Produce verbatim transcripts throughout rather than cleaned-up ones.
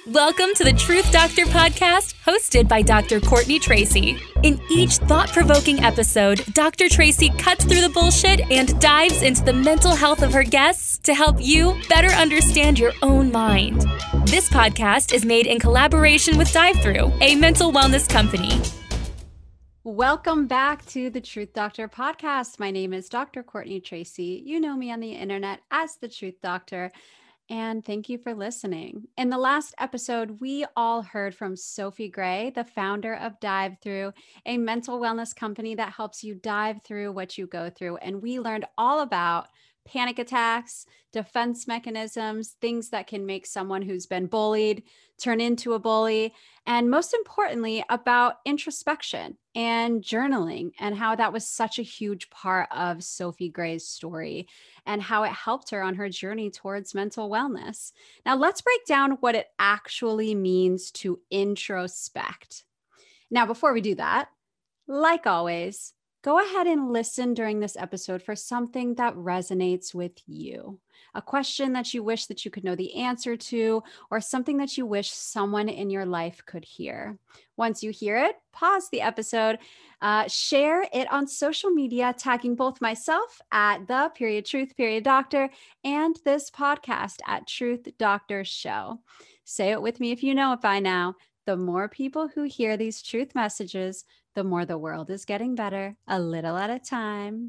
Welcome to the Truth Doctor podcast, hosted by Doctor Courtney Tracy. In each thought-provoking episode, Doctor Tracy cuts through the bullshit and dives into the mental health of her guests to help you better understand your own mind. This podcast is made in collaboration with DiveThru, a mental wellness company. Welcome back to the Truth Doctor podcast. My name is Doctor Courtney Tracy. You know me on the internet as the Truth Doctor. And thank you for listening. In the last episode, we all heard from Sophie Gray, the founder of DiveThru, a mental wellness company that helps you dive through what you go through. And we learned all about panic attacks, defense mechanisms, things that can make someone who's been bullied turn into a bully, and most importantly, about introspection and journaling and how that was such a huge part of Sophie Gray's story and how it helped her on her journey towards mental wellness. Now, let's break down what it actually means to introspect. Now, before we do that, like always, go ahead and listen during this episode for something that resonates with you. A question that you wish that you could know the answer to, or something that you wish someone in your life could hear. Once you hear it, pause the episode, uh, share it on social media, tagging both myself at the period truth period doctor and this podcast at Truth Doctor Show. Say it with me if you know it by now. The more people who hear these truth messages, the more the world is getting better, a little at a time.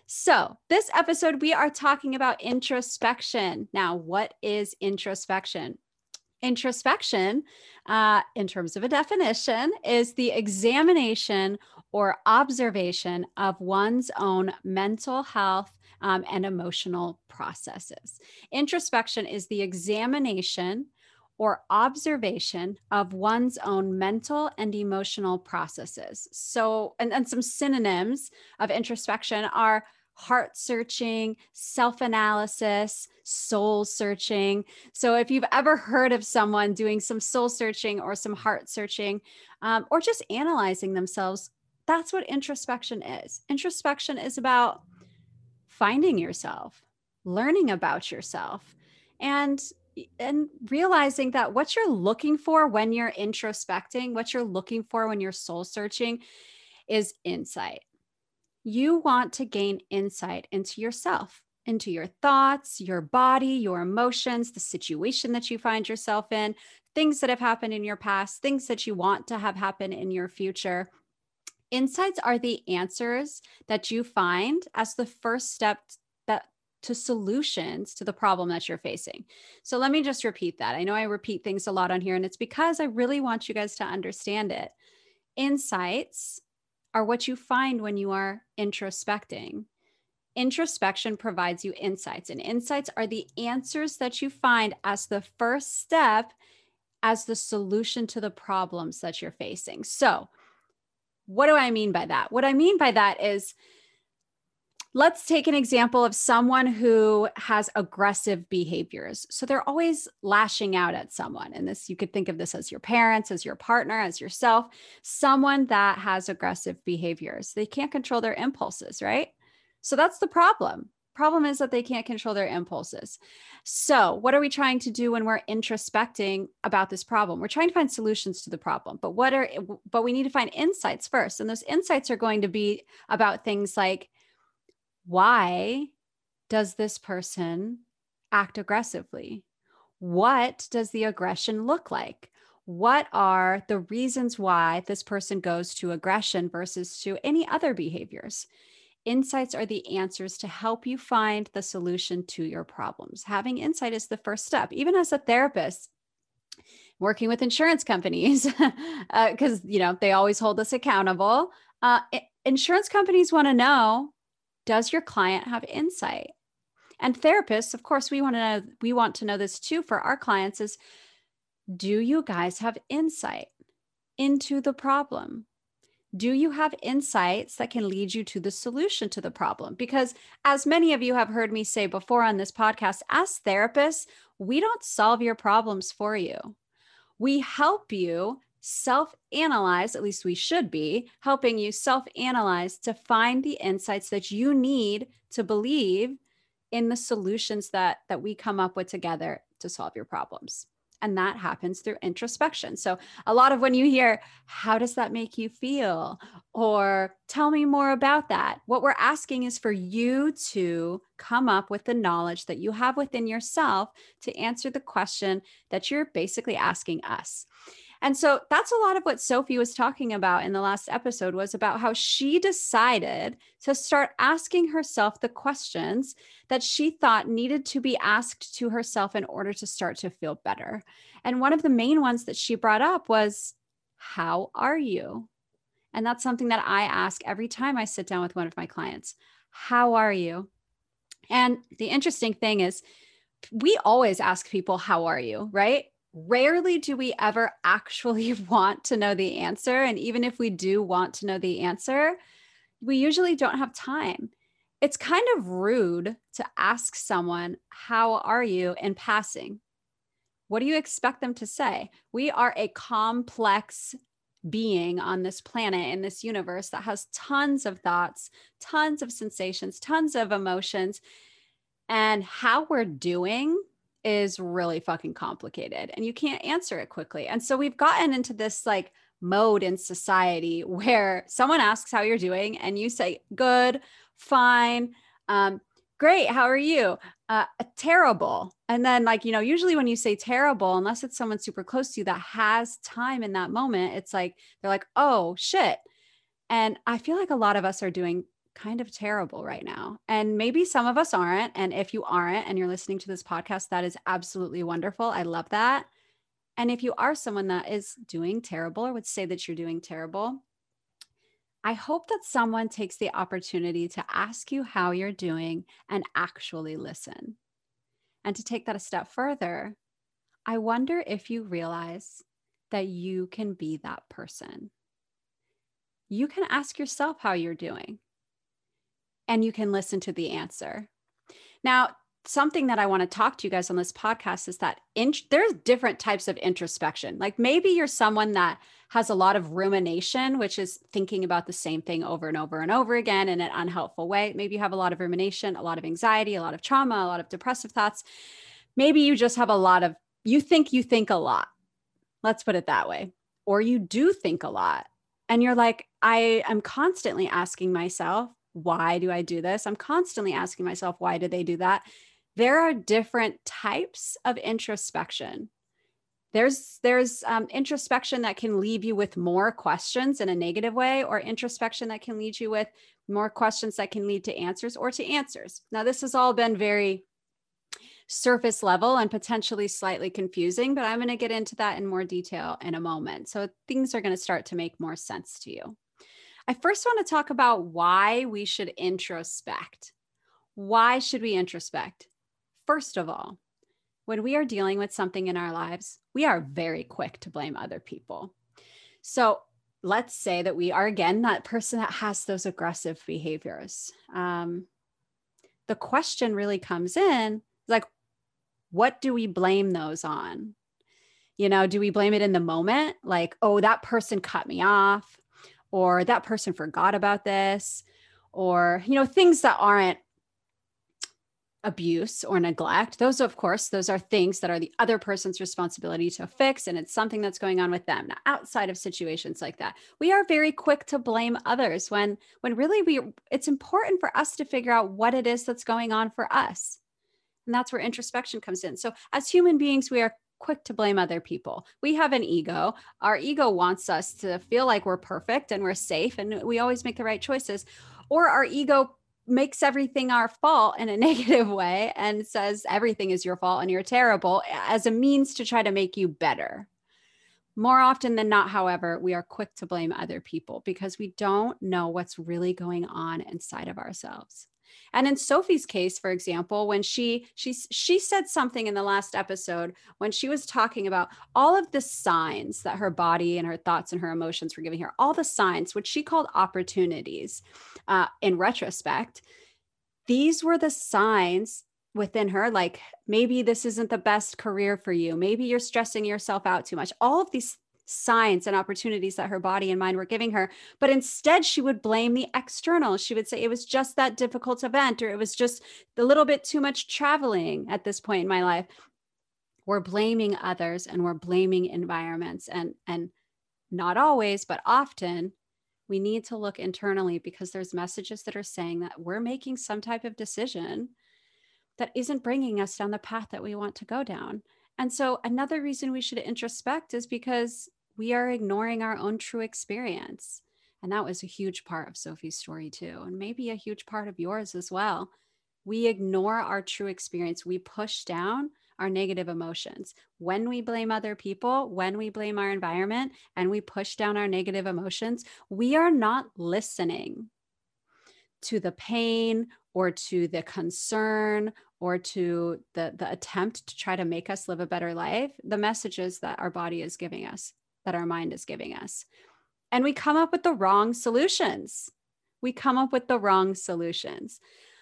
So this episode, we are talking about introspection. Now, what is introspection? Introspection, uh, in terms of a definition, is the examination or observation of one's own mental health um, and emotional processes. Introspection is the examination or observation of one's own mental and emotional processes. So, and, and some synonyms of introspection are heart searching, self-analysis, soul searching. So if you've ever heard of someone doing some soul searching or some heart searching, um, or just analyzing themselves, that's what introspection is. Introspection is about finding yourself, learning about yourself, and and realizing that what you're looking for when you're introspecting, what you're looking for when you're soul searching is insight. You want to gain insight into yourself, into your thoughts, your body, your emotions, the situation that you find yourself in, things that have happened in your past, things that you want to have happen in your future. Insights are the answers that you find as the first step that to solutions to the problem that you're facing. So let me just repeat that. I know I repeat things a lot on here, and it's because I really want you guys to understand it. Insights are what you find when you are introspecting. Introspection provides you insights, and insights are the answers that you find as the first step, as the solution to the problems that you're facing. So what do I mean by that? What I mean by that is, let's take an example of someone who has aggressive behaviors. So they're always lashing out at someone. And this, you could think of this as your parents, as your partner, as yourself, someone that has aggressive behaviors. They can't control their impulses, right? So that's the problem. Problem is that they can't control their impulses. So what are we trying to do when we're introspecting about this problem? We're trying to find solutions to the problem, but what are, but we need to find insights first. And those insights are going to be about things like, why does this person act aggressively? What does the aggression look like? What are the reasons why this person goes to aggression versus to any other behaviors? Insights are the answers to help you find the solution to your problems. Having insight is the first step. Even as a therapist, working with insurance companies, because uh, you know they always hold us accountable. Uh, insurance companies want to know, does your client have insight? And therapists, of course, we want to know, we want to know this too for our clients is, do you guys have insight into the problem? Do you have insights that can lead you to the solution to the problem? Because as many of you have heard me say before on this podcast, as therapists, we don't solve your problems for you. We help you self-analyze, at least we should be helping you self-analyze to find the insights that you need to believe in the solutions that, that we come up with together to solve your problems. And that happens through introspection. So a lot of when you hear, how does that make you feel? Or tell me more about that. What we're asking is for you to come up with the knowledge that you have within yourself to answer the question that you're basically asking us. And so that's a lot of what Sophie was talking about in the last episode, was about how she decided to start asking herself the questions that she thought needed to be asked to herself in order to start to feel better. And one of the main ones that she brought up was, how are you? And that's something that I ask every time I sit down with one of my clients. How are you? And the interesting thing is, we always ask people, how are you, right? Rarely do we ever actually want to know the answer. And even if we do want to know the answer, we usually don't have time. It's kind of rude to ask someone, how are you, in passing. What do you expect them to say? We are a complex being on this planet, in this universe, that has tons of thoughts, tons of sensations, tons of emotions. And how we're doing is really fucking complicated, and you can't answer it quickly. And so we've gotten into this like mode in society where someone asks how you're doing and you say, good, fine, um, great, how are you? Uh, terrible. And then like, you know, usually when you say terrible, unless it's someone super close to you that has time in that moment, it's like, they're like, oh shit. And I feel like a lot of us are doing kind of terrible right now. And maybe some of us aren't. And if you aren't and you're listening to this podcast, that is absolutely wonderful. I love that. And if you are someone that is doing terrible or would say that you're doing terrible, I hope that someone takes the opportunity to ask you how you're doing and actually listen. And to take that a step further, I wonder if you realize that you can be that person. You can ask yourself how you're doing, and you can listen to the answer. Now, something that I want to talk to you guys on this podcast is that in, there's different types of introspection. Like maybe you're someone that has a lot of rumination, which is thinking about the same thing over and over and over again in an unhelpful way. Maybe you have a lot of rumination, a lot of anxiety, a lot of trauma, a lot of depressive thoughts. Maybe you just have a lot of, you think you think a lot. Let's put it that way. Or you do think a lot. And you're like, I am constantly asking myself, why do I do this? I'm constantly asking myself, why did they do that? There are different types of introspection. There's, there's um, introspection that can leave you with more questions in a negative way, or introspection that can lead you with more questions that can lead to answers or to answers. Now, this has all been very surface level and potentially slightly confusing, but I'm going to get into that in more detail in a moment. So things are going to start to make more sense to you. I first want to talk about why we should introspect. Why should we introspect? First of all, when we are dealing with something in our lives, we are very quick to blame other people. So let's say that we are, again, that person that has those aggressive behaviors. Um, the question really comes in, like, what do we blame those on? You know, do we blame it in the moment? Like, oh, that person cut me off, or that person forgot about this, or, you know, things that aren't abuse or neglect. Those, of course, those are things that are the other person's responsibility to fix. And it's something that's going on with them. Now, outside of situations like that, we are very quick to blame others when, when really we, it's important for us to figure out what it is that's going on for us. And that's where introspection comes in. So as human beings, we are quick to blame other people. We have an ego. Our ego wants us to feel like we're perfect and we're safe and we always make the right choices. Or our ego makes everything our fault in a negative way and says everything is your fault and you're terrible as a means to try to make you better. More often than not, however, we are quick to blame other people because we don't know what's really going on inside of ourselves. And in Sophie's case, for example, when she she she said something in the last episode when she was talking about all of the signs that her body and her thoughts and her emotions were giving her, all the signs, which she called opportunities. Uh, in retrospect, these were the signs within her, like maybe this isn't the best career for you. Maybe you're stressing yourself out too much. All of these signs and opportunities that her body and mind were giving her. But instead, she would blame the external. She would say it was just that difficult event, or it was just a little bit too much traveling at this point in my life. we're blaming others and we're blaming environments. And, and not always, but often, we need to look internally because there's messages that are saying that we're making some type of decision that isn't bringing us down the path that we want to go down. And so another reason we should introspect is because we are ignoring our own true experience. And that was a huge part of Sophie's story too, and maybe a huge part of yours as well. We ignore our true experience. We push down our negative emotions. When we blame other people, when we blame our environment, and we push down our negative emotions, we are not listening to the pain or to the concern or to the, the attempt to try to make us live a better life, the messages that our body is giving us, that our mind is giving us. And we come up with the wrong solutions. We come up with the wrong solutions.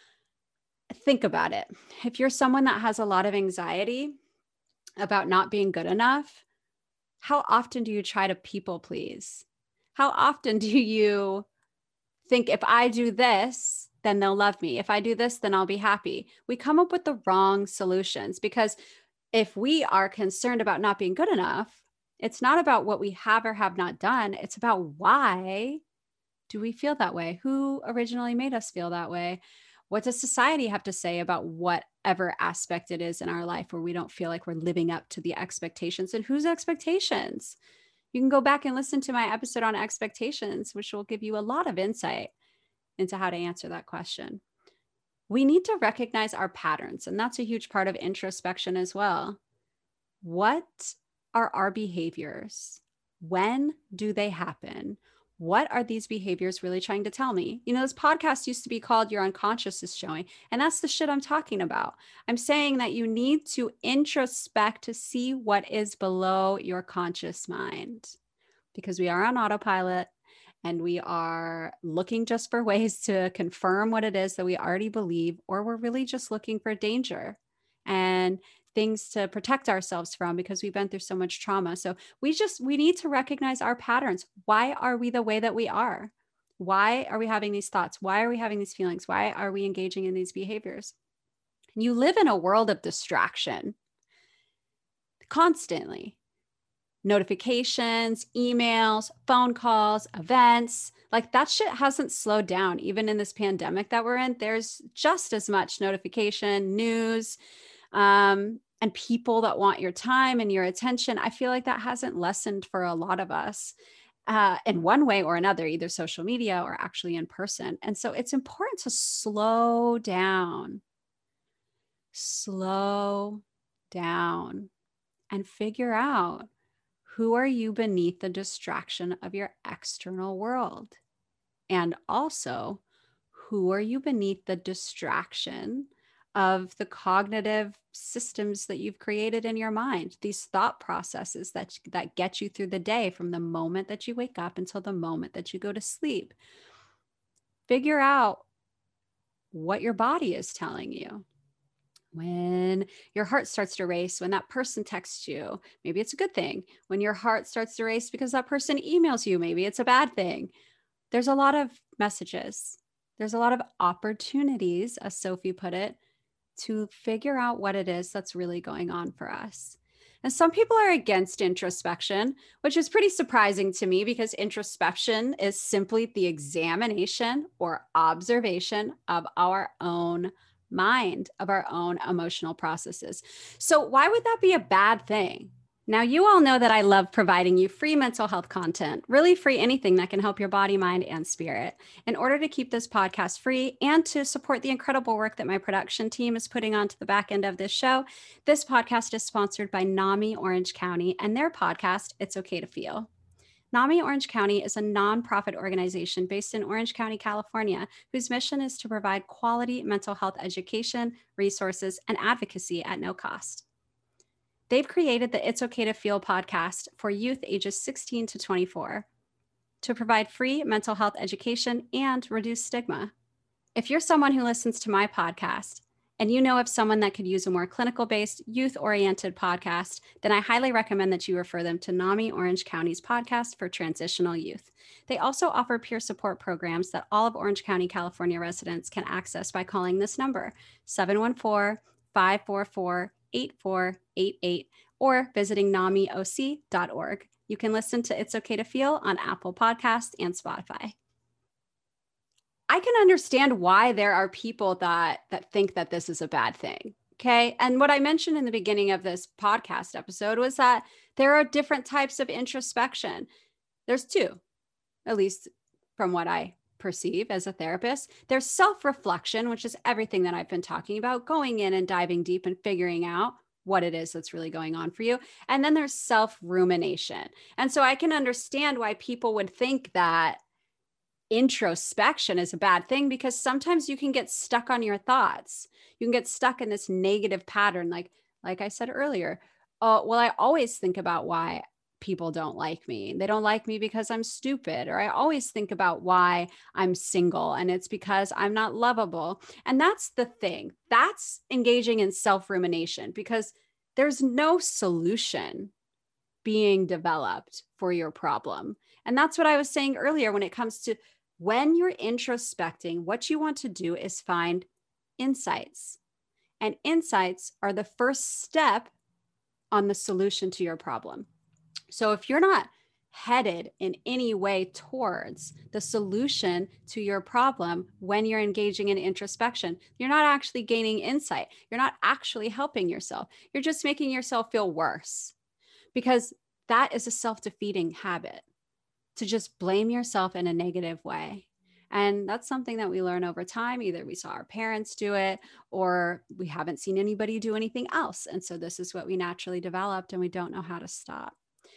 Think about it. If you're someone that has a lot of anxiety about not being good enough, how often do you try to people please? How often do you think, if I do this, then they'll love me. If I do this, then I'll be happy. We come up with the wrong solutions because if we are concerned about not being good enough, it's not about what we have or have not done. It's about why do we feel that way? Who originally made us feel that way? What does society have to say about whatever aspect it is in our life where we don't feel like we're living up to the expectations? And whose expectations? You can go back and listen to my episode on expectations, which will give you a lot of insight into how to answer that question. We need to recognize our patterns, and that's a huge part of introspection as well. What are our behaviors? When do they happen? What are these behaviors really trying to tell me? You know, this podcast used to be called Your Unconscious is Showing, and that's the shit I'm talking about. I'm saying that you need to introspect to see what is below your conscious mind, because we are on autopilot and we are looking just for ways to confirm what it is that we already believe, or we're really just looking for danger and things to protect ourselves from because we've been through so much trauma. So we just, we need to recognize our patterns. Why are we the way that we are? Why are we having these thoughts? Why are we having these feelings? Why are we engaging in these behaviors? You live in a world of distraction constantly. Notifications, emails, phone calls, events, like that shit hasn't slowed down. Even in this pandemic that we're in, there's just as much notification, news, um, and people that want your time and your attention. I feel like that hasn't lessened for a lot of us uh, in one way or another, either social media or actually in person. And so it's important to slow down, slow down and figure out, who are you beneath the distraction of your external world? And also, who are you beneath the distraction of the cognitive systems that you've created in your mind, these thought processes that, that get you through the day from the moment that you wake up until the moment that you go to sleep? Figure out what your body is telling you. When your heart starts to race, when that person texts you, maybe it's a good thing. When your heart starts to race because that person emails you, maybe it's a bad thing. There's a lot of messages. There's a lot of opportunities, as Sophie put it, to figure out what it is that's really going on for us. And some people are against introspection, which is pretty surprising to me, because introspection is simply the examination or observation of our own mind, of our own emotional processes. So why would that be a bad thing? Now, you all know that I love providing you free mental health content, really free anything that can help your body, mind, and spirit. In order to keep this podcast free and to support the incredible work that my production team is putting onto the back end of this show, this podcast is sponsored by NAMI Orange County and their podcast, It's Okay to Feel. NAMI Orange County is a nonprofit organization based in Orange County, California, whose mission is to provide quality mental health education, resources, and advocacy at no cost. They've created the It's Okay to Feel podcast for youth ages sixteen to twenty-four to provide free mental health education and reduce stigma. If you're someone who listens to my podcast and you know of someone that could use a more clinical-based, youth-oriented podcast, then I highly recommend that you refer them to NAMI Orange County's podcast for transitional youth. They also offer peer support programs that all of Orange County, California residents can access by calling this number, seven one four, five four four, eight four eight eight or visiting nami o c dot org. You can listen to It's Okay to Feel on Apple Podcasts and Spotify. I can understand why there are people that that think that this is a bad thing. Okay. And what I mentioned in the beginning of this podcast episode was that there are different types of introspection. There's two, at least from what I perceive as a therapist. There's self-reflection, which is everything that I've been talking about, going in and diving deep and figuring out what it is that's really going on for you. And then there's self-rumination. And so I can understand why people would think that introspection is a bad thing, because sometimes you can get stuck on your thoughts. You can get stuck in this negative pattern. Like, like I said earlier, oh, well, I always think about why people don't like me. They don't like me because I'm stupid. Or I always think about why I'm single and it's because I'm not lovable. And that's the thing. That's engaging in self-rumination, because there's no solution being developed for your problem. And that's what I was saying earlier when it comes to when you're introspecting, what you want to do is find insights. And insights are the first step on the solution to your problem. So if you're not headed in any way towards the solution to your problem when you're engaging in introspection, you're not actually gaining insight. You're not actually helping yourself. You're just making yourself feel worse, because that is a self-defeating habit, to just blame yourself in a negative way. And that's something that we learn over time. Either we saw our parents do it or we haven't seen anybody do anything else. And so this is what we naturally developed and we don't know how to stop.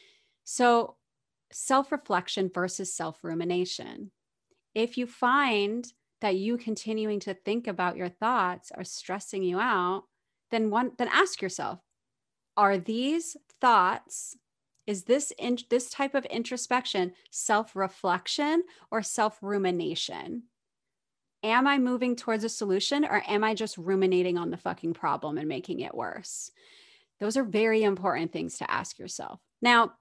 So self-reflection versus self-rumination. If you find that you continuing to think about your thoughts are stressing you out, then one, then ask yourself, are these thoughts, is this in, this type of introspection self-reflection or self-rumination? Am I moving towards a solution, or am I just ruminating on the fucking problem and making it worse? Those are very important things to ask yourself. Now,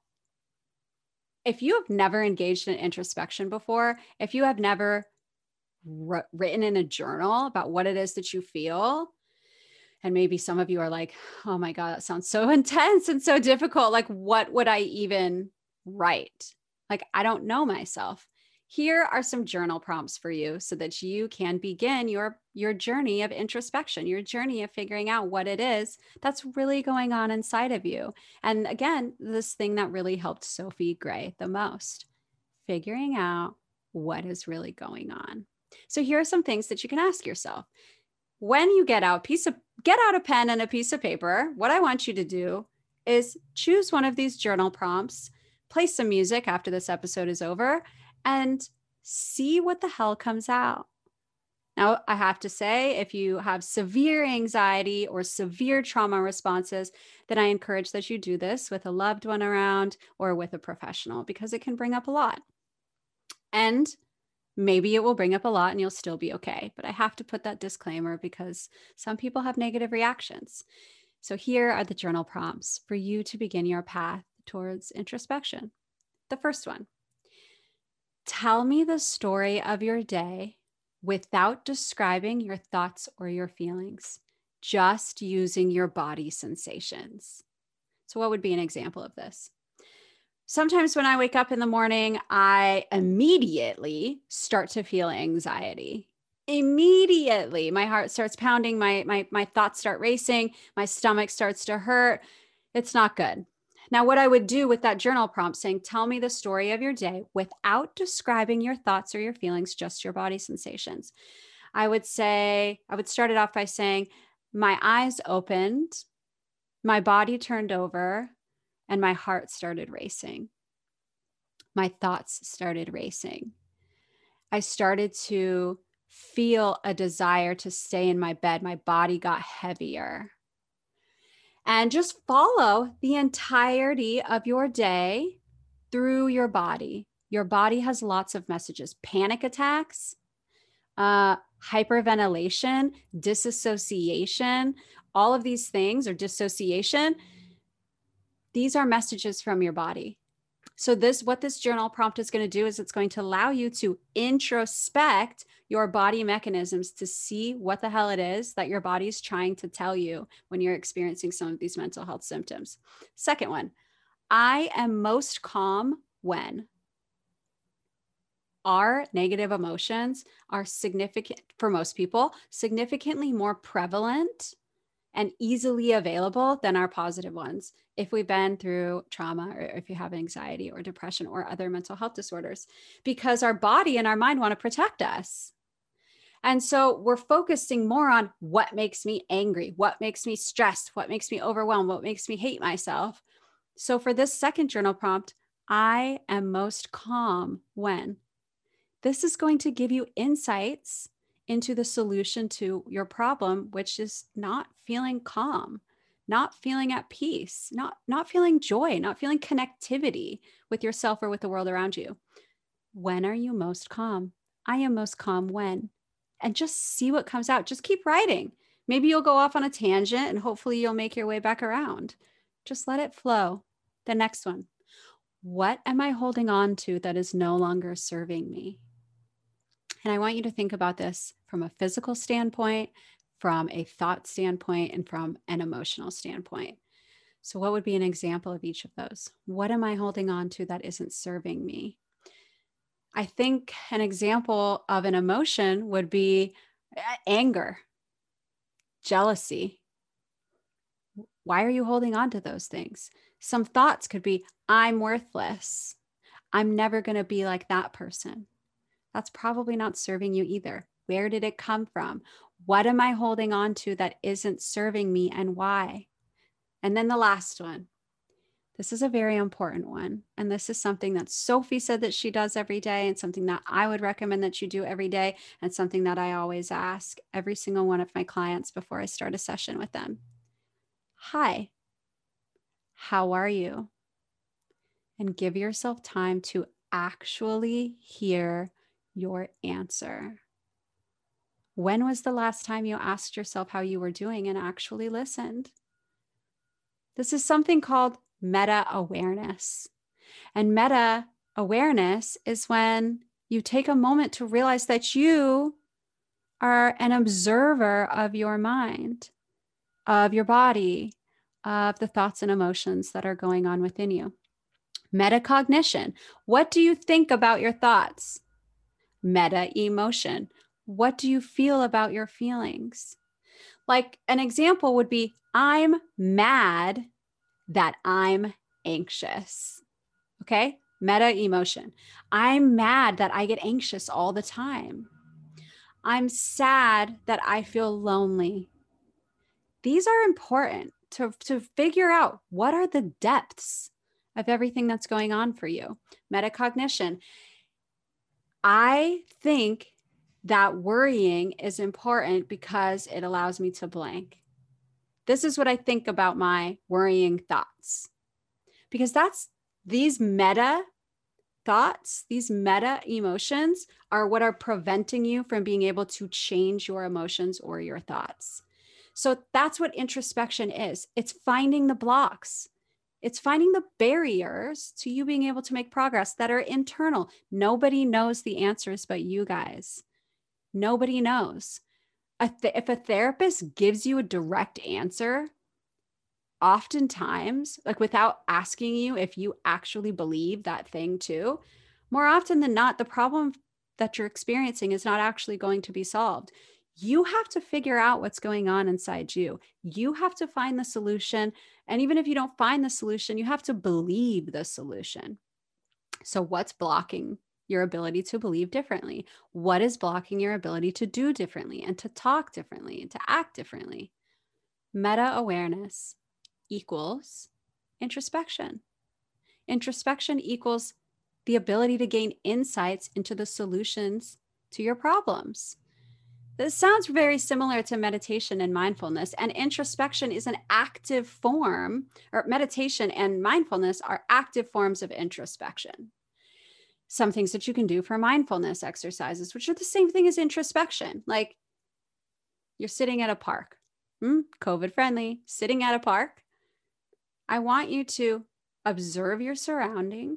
if you have never engaged in introspection before, if you have never r- written in a journal about what it is that you feel, and maybe some of you are like, oh my God, that sounds so intense and so difficult. Like, what would I even write? Like, I don't know myself. Here are some journal prompts for you so that you can begin your, your journey of introspection, your journey of figuring out what it is that's really going on inside of you. And again, this thing that really helped Sophie Gray the most, figuring out what is really going on. So here are some things that you can ask yourself. When you get out piece of get out a pen and a piece of paper, what I want you to do is choose one of these journal prompts, play some music after this episode is over, and see what the hell comes out. Now, I have to say, if you have severe anxiety or severe trauma responses, then I encourage that you do this with a loved one around or with a professional, because it can bring up a lot. And maybe it will bring up a lot and you'll still be okay. But I have to put that disclaimer because some people have negative reactions. So here are the journal prompts for you to begin your path towards introspection. The first one, tell me the story of your day without describing your thoughts or your feelings, just using your body sensations. So what would be an example of this? Sometimes when I wake up in the morning, I immediately start to feel anxiety. Immediately, my heart starts pounding, my, my, my thoughts start racing, my stomach starts to hurt. It's not good. Now, what I would do with that journal prompt saying, tell me the story of your day without describing your thoughts or your feelings, just your body sensations. I would say, I would start it off by saying, my eyes opened, my body turned over, and my heart started racing. My thoughts started racing. I started to feel a desire to stay in my bed. My body got heavier. And just follow the entirety of your day through your body. Your body has lots of messages. Panic attacks, uh, hyperventilation, disassociation, all of these things, or dissociation. These are messages from your body. So this, what this journal prompt is going to do is it's going to allow you to introspect your body mechanisms to see what the hell it is that your body is trying to tell you when you're experiencing some of these mental health symptoms. Second one, I am most calm when our negative emotions are significant, for most people, significantly more prevalent and easily available than our positive ones. If we've been through trauma, or if you have anxiety or depression or other mental health disorders, because our body and our mind want to protect us. And so we're focusing more on what makes me angry, what makes me stressed, what makes me overwhelmed, what makes me hate myself. So for this second journal prompt, I am most calm when. This is going to give you insights into the solution to your problem, which is not feeling calm, not feeling at peace, not, not feeling joy, not feeling connectivity with yourself or with the world around you. When are you most calm? I am most calm when. And just see what comes out. Just keep writing. Maybe you'll go off on a tangent and hopefully you'll make your way back around. Just let it flow. The next one. What am I holding on to that is no longer serving me? And I want you to think about this from a physical standpoint, from a thought standpoint, and from an emotional standpoint. So what would be an example of each of those? What am I holding on to that isn't serving me? I think an example of an emotion would be anger, jealousy. Why are you holding on to those things? Some thoughts could be, I'm worthless. I'm never going to be like that person. That's probably not serving you either. Where did it come from? What am I holding on to that isn't serving me, and why? And then the last one. This is a very important one. And this is something that Sophie said that she does every day, and something that I would recommend that you do every day, and something that I always ask every single one of my clients before I start a session with them. Hi, how are you? And give yourself time to actually hear your answer. When was the last time you asked yourself how you were doing and actually listened? This is something called meta-awareness. And meta-awareness is when you take a moment to realize that you are an observer of your mind, of your body, of the thoughts and emotions that are going on within you. Metacognition. What do you think about your thoughts? Meta-emotion. What do you feel about your feelings? Like an example would be, I'm mad that I'm anxious. Okay? Meta-emotion. I'm mad that I get anxious all the time. I'm sad that I feel lonely. These are important to, to figure out what are the depths of everything that's going on for you. Metacognition. I think that worrying is important because it allows me to blank. This is what I think about my worrying thoughts. Because that's these meta thoughts, these meta emotions are what are preventing you from being able to change your emotions or your thoughts. So that's what introspection is. It's finding the blocks. It's finding the barriers to you being able to make progress that are internal. Nobody knows the answers but you guys. Nobody knows. A th- if a therapist gives you a direct answer, oftentimes, like without asking you if you actually believe that thing too, more often than not, the problem that you're experiencing is not actually going to be solved. You have to figure out what's going on inside you. You have to find the solution. And even if you don't find the solution, you have to believe the solution. So what's blocking your ability to believe differently? What is blocking your ability to do differently and to talk differently and to act differently? Meta-awareness equals introspection. Introspection equals the ability to gain insights into the solutions to your problems. This sounds very similar to meditation and mindfulness, and introspection is an active form, or meditation and mindfulness are active forms of introspection. Some things that you can do for mindfulness exercises, which are the same thing as introspection. Like you're sitting at a park, hmm, COVID friendly, sitting at a park. I want you to observe your surroundings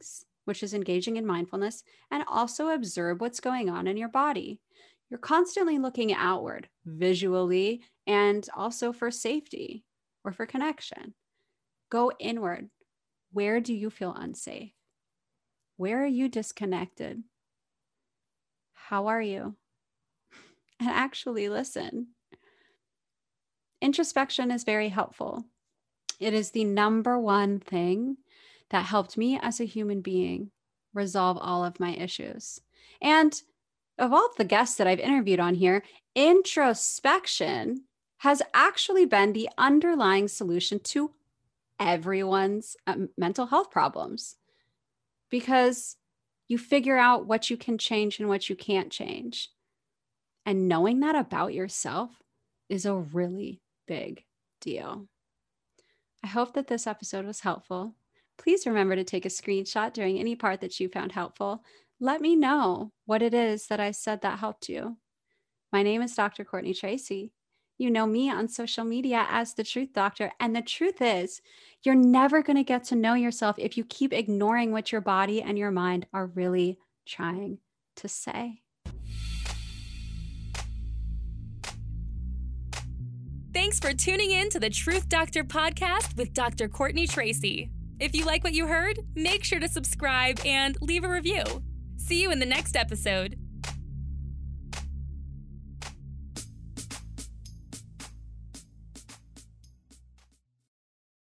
which is engaging in mindfulness, and also observe what's going on in your body. You're constantly looking outward, visually, and also for safety or for connection. Go inward. Where do you feel unsafe? Where are you disconnected? How are you? And actually listen. Introspection is very helpful. It is the number one thing that helped me as a human being resolve all of my issues. And of all of the guests that I've interviewed on here, introspection has actually been the underlying solution to everyone's um, mental health problems, because you figure out what you can change and what you can't change. And knowing that about yourself is a really big deal. I hope that this episode was helpful. Please remember to take a screenshot during any part that you found helpful. Let me know what it is that I said that helped you. My name is Doctor Courtney Tracy. You know me on social media as The Truth Doctor. And the truth is, you're never going to get to know yourself if you keep ignoring what your body and your mind are really trying to say. Thanks for tuning in to the Truth Doctor podcast with Doctor Courtney Tracy. If you like what you heard, make sure to subscribe and leave a review. See you in the next episode.